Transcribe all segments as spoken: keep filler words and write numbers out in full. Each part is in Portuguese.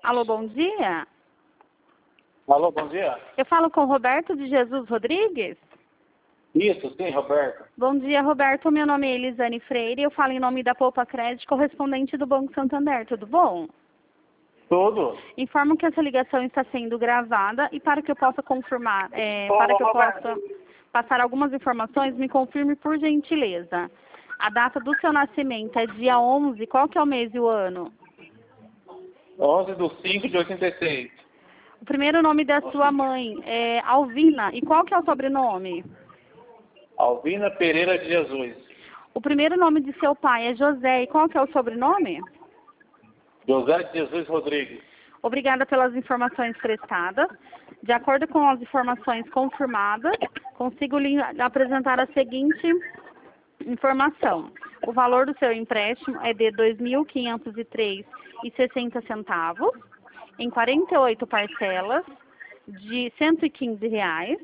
Alô, bom dia. Alô, bom dia. Eu falo com Roberto de Jesus Rodrigues? Isso, sim, Roberto. Bom dia, Roberto. Meu nome é Elisane Freire. Eu falo em nome da Poupa Crédito, correspondente do Banco Santander. Tudo bom? Tudo? Informo que essa ligação está sendo gravada e para que eu possa confirmar, é, Ô, para que eu Roberto. possa passar algumas informações, me confirme por gentileza. A data do seu nascimento é dia onze. Qual que é o mês e o ano? onze de cinco de oitenta e seis. O primeiro nome da sua mãe é Alvina. E qual que é o sobrenome? Alvina Pereira de Jesus. O primeiro nome de seu pai é José. E qual que é o sobrenome? José de Jesus Rodrigues. Obrigada pelas informações prestadas. De acordo com as informações confirmadas, consigo lhe apresentar a seguinte informação. O valor do seu empréstimo é de dois mil quinhentos e três reais e sessenta centavos, em quarenta e oito parcelas de cento e quinze reais.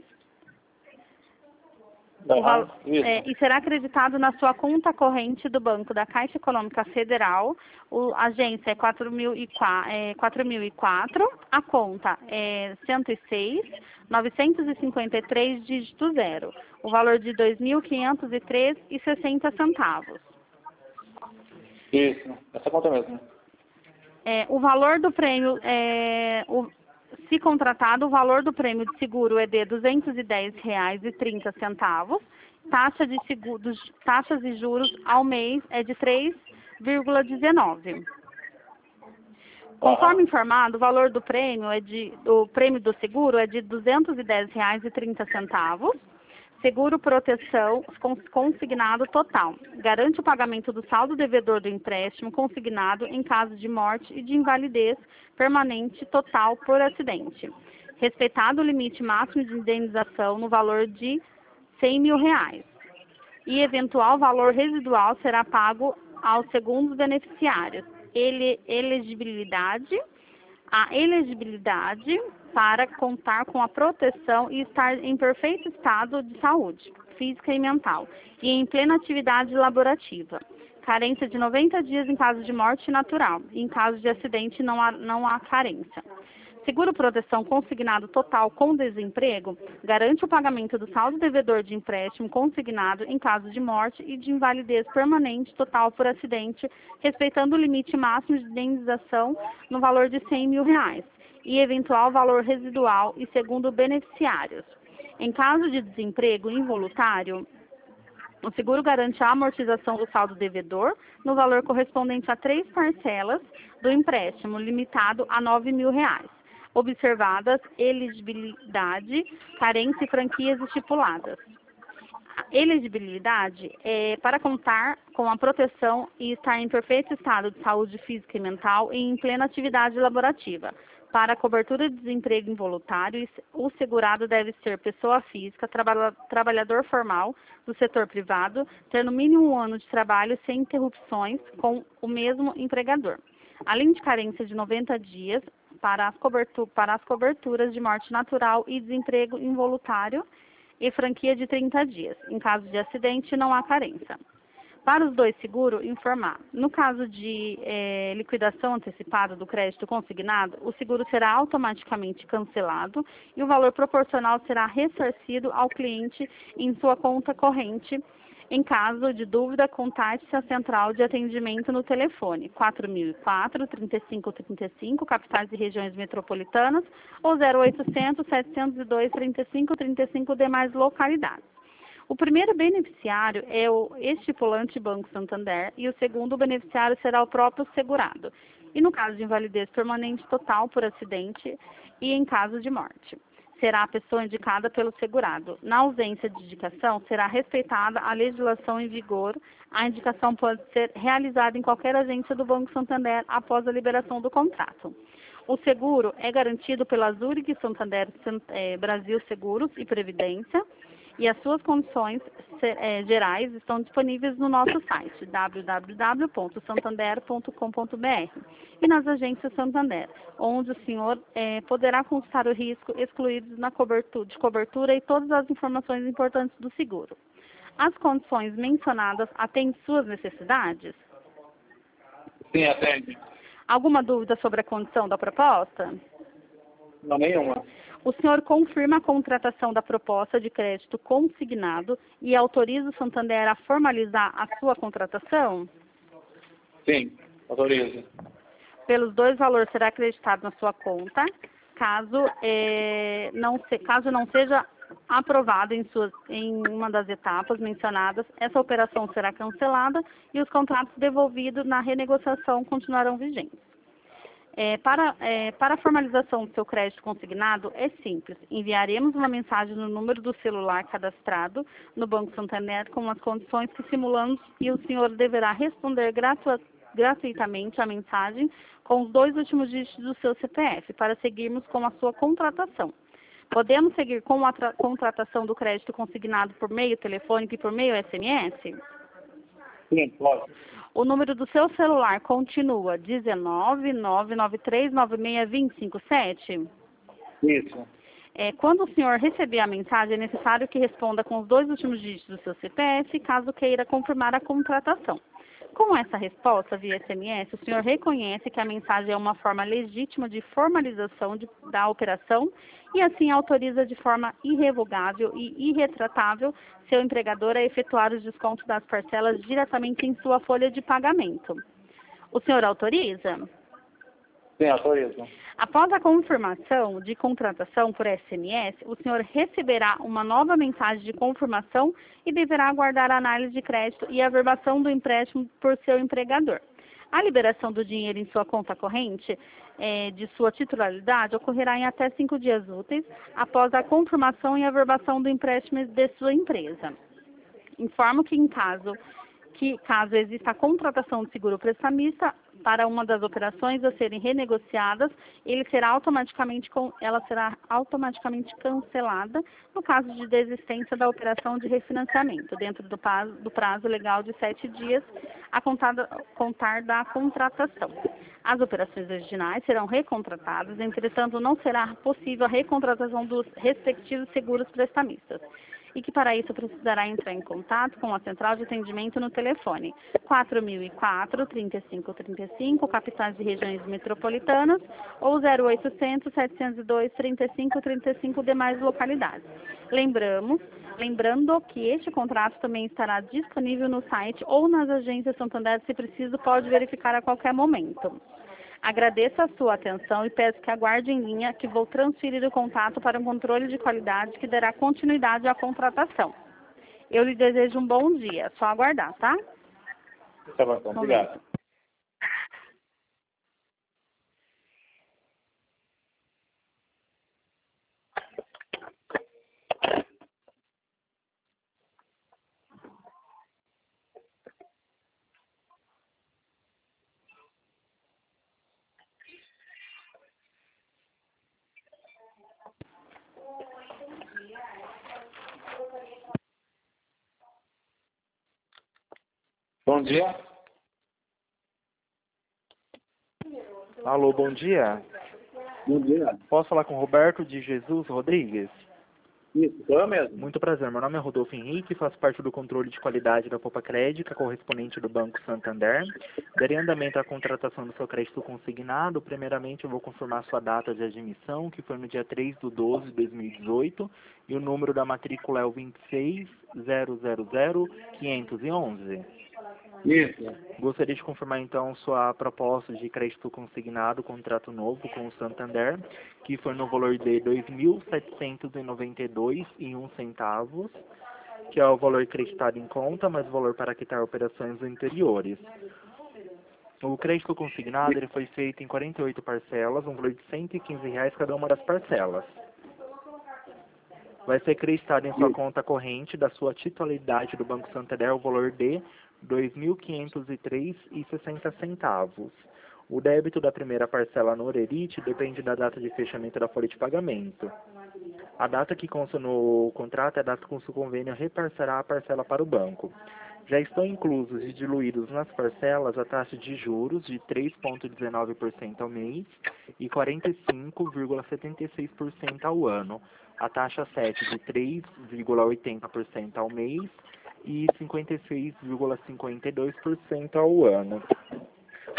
O val... isso. é, e será acreditado na sua conta corrente do Banco da Caixa Econômica Federal. O, a agência é quatro mil e quatro, a conta é cento e seis, novecentos e cinquenta e três, dígito zero. O valor de dois mil quinhentos e três reais e sessenta centavos. Isso, essa conta mesmo. É, o valor do prêmio, é, o, se contratado, o valor do prêmio de seguro é de duzentos e dez reais e trinta centavos. Taxa de seguro, taxas e juros ao mês é de três vírgula dezenove. Conforme informado, o valor do prêmio é de, o prêmio do seguro é de duzentos e dez reais e trinta centavos. Seguro proteção consignado total. Garante o pagamento do saldo devedor do empréstimo consignado em caso de morte e de invalidez permanente total por acidente. Respeitado o limite máximo de indenização no valor de cem mil reais. E eventual valor residual será pago aos segundos beneficiários. Ele, elegibilidade, a elegibilidade para contar com a proteção e estar em perfeito estado de saúde, física e mental, e em plena atividade laborativa. Carência de noventa dias em caso de morte natural, e em caso de acidente não há, não há carência. Seguro proteção consignado total com desemprego garante o pagamento do saldo devedor de empréstimo consignado em caso de morte e de invalidez permanente total por acidente, respeitando o limite máximo de indenização no valor de cem mil reais e eventual valor residual e segundo beneficiários. Em caso de desemprego involuntário, o seguro garante a amortização do saldo devedor no valor correspondente a três parcelas do empréstimo, limitado a nove mil reais. Observadas elegibilidade, carência e franquias estipuladas. A elegibilidade é para contar com a proteção e estar em perfeito estado de saúde física e mental e em plena atividade laborativa. Para a cobertura de desemprego involuntário, o segurado deve ser pessoa física, traba trabalhador formal do setor privado, ter no mínimo um ano de trabalho sem interrupções com o mesmo empregador. Além de carência de noventa dias para as, cobertu para as coberturas de morte natural e desemprego involuntário e franquia de trinta dias. Em caso de acidente, não há carência. Para os dois seguros, informar. No caso de eh, liquidação antecipada do crédito consignado, o seguro será automaticamente cancelado e o valor proporcional será ressarcido ao cliente em sua conta corrente. Em caso de dúvida, contate-se a central de atendimento no telefone quatro mil e quatro, trinta e cinco trinta e cinco, capitais e regiões metropolitanas, ou zero oitocentos, setecentos e dois, trinta e cinco trinta e cinco, demais localidades. O primeiro beneficiário é o estipulante Banco Santander e o segundo beneficiário será o próprio segurado. E no caso de invalidez permanente total por acidente e em caso de morte, será a pessoa indicada pelo segurado. Na ausência de indicação, será respeitada a legislação em vigor. A indicação pode ser realizada em qualquer agência do Banco Santander após a liberação do contrato. O seguro é garantido pela Zurich Santander eh, Brasil Seguros e Previdência, e as suas condições eh, gerais estão disponíveis no nosso site w w w ponto santander ponto com ponto b r e nas agências Santander, onde o senhor eh, poderá consultar o risco excluídos na cobertura, de cobertura e todas as informações importantes do seguro. As condições mencionadas atendem suas necessidades? Sim, atende. Alguma dúvida sobre a condição da proposta? Não, nenhuma. O senhor confirma a contratação da proposta de crédito consignado e autoriza o Santander a formalizar a sua contratação? Sim, autorizo. Pelos dois valores será acreditado na sua conta, caso, é, não, se, caso não seja aprovado em, suas, em uma das etapas mencionadas, essa operação será cancelada e os contratos devolvidos na renegociação continuarão vigentes. É, para, é, para a formalização do seu crédito consignado, é simples. Enviaremos uma mensagem no número do celular cadastrado no Banco Santander com as condições que simulamos e o senhor deverá responder gratu gratuitamente a mensagem com os dois últimos dígitos do seu C P F para seguirmos com a sua contratação. Podemos seguir com a contratação do crédito consignado por meio telefônico e por meio S M S? Sim, pode. O número do seu celular continua dezenove, nove nove três nove seis dois cinco sete? Isso. É, quando o senhor receber a mensagem, é necessário que responda com os dois últimos dígitos do seu C P F, caso queira confirmar a contratação. Com essa resposta via S M S, o senhor reconhece que a mensagem é uma forma legítima de formalização de, da operação e assim autoriza de forma irrevogável e irretratável seu empregador a efetuar os descontos das parcelas diretamente em sua folha de pagamento. O senhor autoriza? Sim, autorizo. Após a confirmação de contratação por S M S, o senhor receberá uma nova mensagem de confirmação e deverá aguardar a análise de crédito e a averbação do empréstimo por seu empregador. A liberação do dinheiro em sua conta corrente eh, de sua titularidade ocorrerá em até cinco dias úteis após a confirmação e averbação do empréstimo de sua empresa. Informo que em caso que caso exista a contratação de seguro prestamista para uma das operações a serem renegociadas, ele será automaticamente, ela será automaticamente cancelada no caso de desistência da operação de refinanciamento, dentro do prazo, do prazo legal de sete dias a contar, contar da contratação. As operações originais serão recontratadas, entretanto, não será possível a recontratação dos respectivos seguros prestamistas, e que para isso precisará entrar em contato com a central de atendimento no telefone quatro mil e quatro, trinta e cinco trinta e cinco, capitais de regiões metropolitanas, ou zero oitocentos, setecentos e dois, trinta e cinco trinta e cinco demais localidades. Lembramos, lembrando que este contrato também estará disponível no site ou nas agências Santander, se preciso, pode verificar a qualquer momento. Agradeço a sua atenção e peço que aguarde em linha que vou transferir o contato para um controle de qualidade que dará continuidade à contratação. Eu lhe desejo um bom dia. Só aguardar, tá? Tá bom, então. Obrigado. Bom dia. Alô, bom dia. Bom dia. Posso falar com o Roberto de Jesus Rodrigues? Isso, sou eu mesmo. Muito prazer, meu nome é Rodolfo Henrique, faço parte do controle de qualidade da Popa Crédito, correspondente do Banco Santander. Darei andamento à contratação do seu crédito consignado. Primeiramente, eu vou confirmar sua data de admissão, que foi no dia três de doze de dois mil e dezoito, e o número da matrícula é o vinte e seis zero zero zero quinhentos e onze. Isso. Gostaria de confirmar, então, sua proposta de crédito consignado, contrato novo com o Santander, que foi no valor de dois mil setecentos e noventa e dois reais e um centavo, que é o valor creditado em conta, mais o valor para quitar operações anteriores. O crédito consignado ele foi feito em quarenta e oito parcelas, um valor de cento e quinze reais cada uma das parcelas. Vai ser creditado em sua conta corrente da sua titularidade do Banco Santander o valor de dois mil quinhentos e três reais e sessenta centavos. O débito da primeira parcela no Orerite depende da data de fechamento da folha de pagamento. A data que consta no contrato é a data com que o convênio repassará a parcela para o banco. Já estão inclusos e diluídos nas parcelas a taxa de juros de três vírgula dezenove por cento ao mês e quarenta e cinco vírgula setenta e seis por cento ao ano. A taxa sete de três vírgula oitenta por cento ao mês e cinquenta e seis vírgula cinquenta e dois por cento ao ano.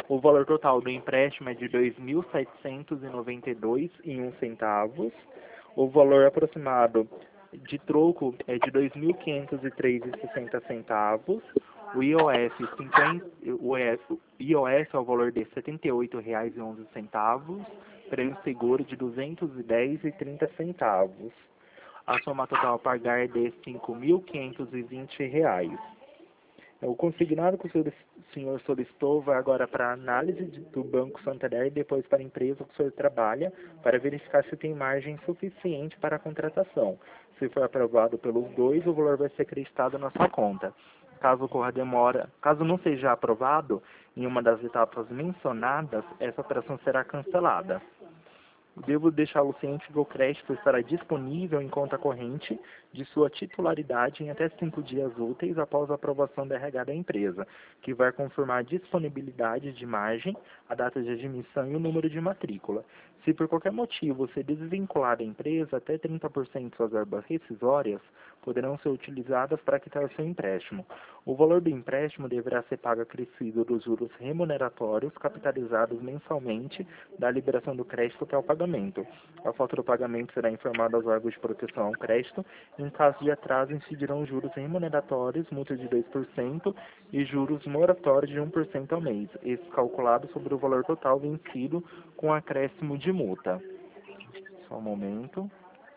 O valor total do empréstimo é de dois mil setecentos e noventa e dois reais e um centavos. O valor aproximado de troco é de dois mil quinhentos e três reais e sessenta centavos. O I O F, cinquenta, o I O F é o valor de setenta e oito reais e onze centavos. Prêmio seguro de duzentos e dez reais e trinta centavos. A soma total a pagar é de cinco mil quinhentos e vinte reais. O consignado que o senhor solicitou vai agora para a análise do Banco Santander e depois para a empresa que o senhor trabalha, para verificar se tem margem suficiente para a contratação. Se for aprovado pelos dois, o valor vai ser acreditado na sua conta. Caso ocorra demora, caso não seja aprovado em uma das etapas mencionadas, essa operação será cancelada. Devo deixá-lo ciente que o crédito estará disponível em conta corrente de sua titularidade em até cinco dias úteis após a aprovação da R H da empresa, que vai confirmar a disponibilidade de margem, a data de admissão e o número de matrícula. Se por qualquer motivo você desvincular da empresa, até trinta por cento de suas verbas rescisórias poderão ser utilizadas para quitar o seu empréstimo. O valor do empréstimo deverá ser pago acrescido dos juros remuneratórios capitalizados mensalmente da liberação do crédito até o pagamento. A falta do pagamento será informada aos órgãos de proteção ao crédito. Em caso de atraso, incidirão juros remuneratórios, multa de dois por cento e juros moratórios de um por cento ao mês, esses calculados sobre o valor total vencido com acréscimo de multa. Só um momento.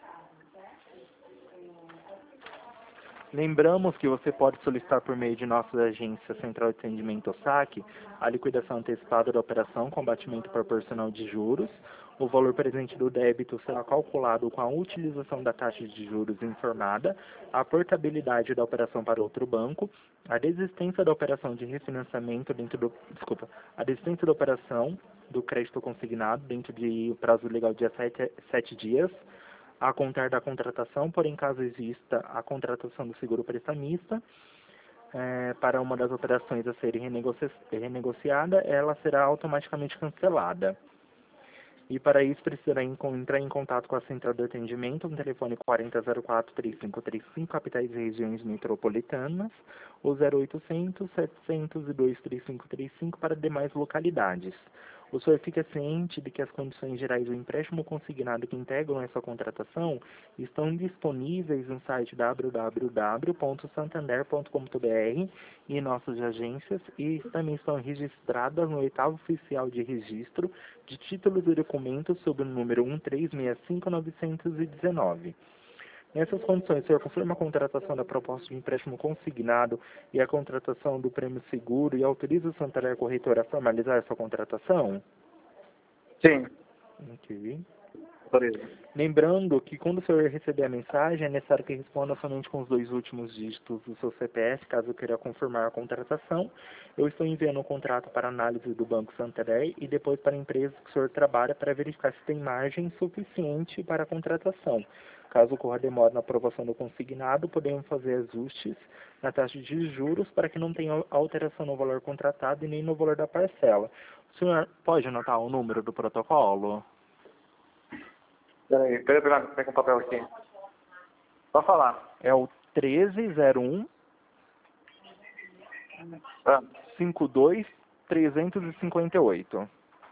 Lembramos que você pode solicitar por meio de nossa agência Central de Atendimento ou S A C a liquidação antecipada da operação com abatimento proporcional de juros. O valor presente do débito será calculado com a utilização da taxa de juros informada, a portabilidade da operação para outro banco, a desistência da operação de refinanciamento dentro do, desculpa, a desistência da operação do crédito consignado dentro de prazo legal de sete, sete dias, a contar da contratação, porém caso exista a contratação do seguro prestamista, é, para uma das operações a serem renegoci renegociada, ela será automaticamente cancelada. E para isso precisará entrar em contato com a Central de Atendimento no telefone quarenta zero quatro, trinta e cinco trinta e cinco, capitais e regiões metropolitanas, ou zero oitocentos, setecentos e dois, trinta e cinco trinta e cinco para demais localidades. O senhor fica ciente de que as condições gerais do empréstimo consignado que integram essa contratação estão disponíveis no site w w w ponto santander ponto com ponto b r e em nossas agências e também estão registradas no oitavo oficial de registro de títulos e documentos sob o número um três seis cinco nove um nove. Nessas condições, o senhor confirma a contratação da proposta de empréstimo consignado e a contratação do prêmio seguro e autoriza o Santander Corretora a formalizar essa contratação? Sim. Ok. Beleza. Lembrando que quando o senhor receber a mensagem, é necessário que responda somente com os dois últimos dígitos do seu C P F, caso queira confirmar a contratação. Eu estou enviando o contrato para análise do Banco Santander e depois para a empresa que o senhor trabalha para verificar se tem margem suficiente para a contratação. Caso ocorra demora na aprovação do consignado, podemos fazer ajustes na taxa de juros para que não tenha alteração no valor contratado e nem no valor da parcela. O senhor pode anotar o número do protocolo? Peraí, peraí, peraí, pega um papel aqui. Pode falar. É o treze zero um, Ah, cinquenta e dois, trezentos e cinquenta e oito.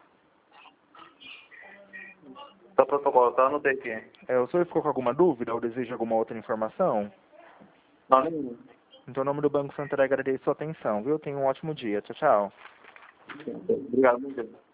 tá o protocolo, tá? Anotei aqui. É, o senhor ficou com alguma dúvida ou deseja alguma outra informação? Não, nenhum. Então, em nome do Banco Santander, agradeço a sua atenção, viu? Tenha um ótimo dia. Tchau, tchau. Obrigado, muito.